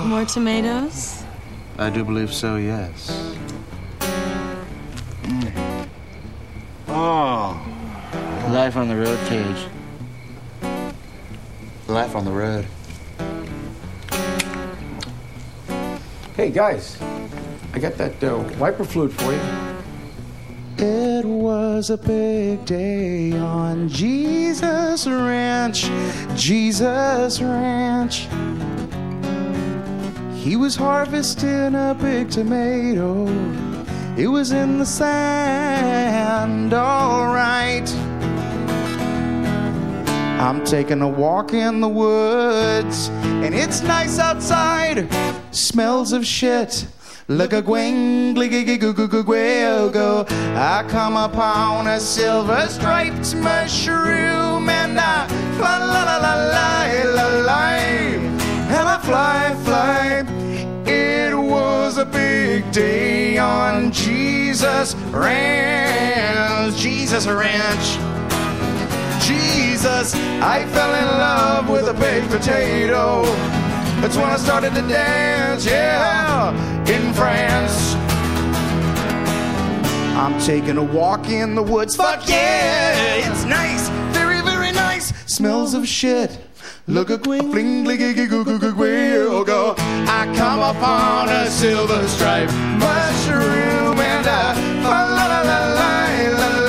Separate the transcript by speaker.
Speaker 1: More tomatoes?
Speaker 2: I do believe so, yes.
Speaker 3: Oh.
Speaker 4: Life on the road, Tage.
Speaker 2: Life on the road.
Speaker 3: Hey, guys. I got that wiper flute for you.
Speaker 2: It was a big day on Jesus Ranch. Jesus Ranch. He was harvesting a big tomato. It was in the sand, all right. I'm taking a walk in the woods, and it's nice outside. Smells of shit. Look a gwing, go. I come upon a silver striped mushroom, and I fly, la la la la la la, and I fly. It was a big day on Jesus Ranch. Jesus Ranch. Jesus, I fell in love with a baked potato. That's when I started to dance, yeah, in France. I'm taking a walk in the woods, fuck yeah, it's nice, very, very nice. Smells of shit, look a fling, go. I come upon a silver stripe mushroom, and I, la la la la la la.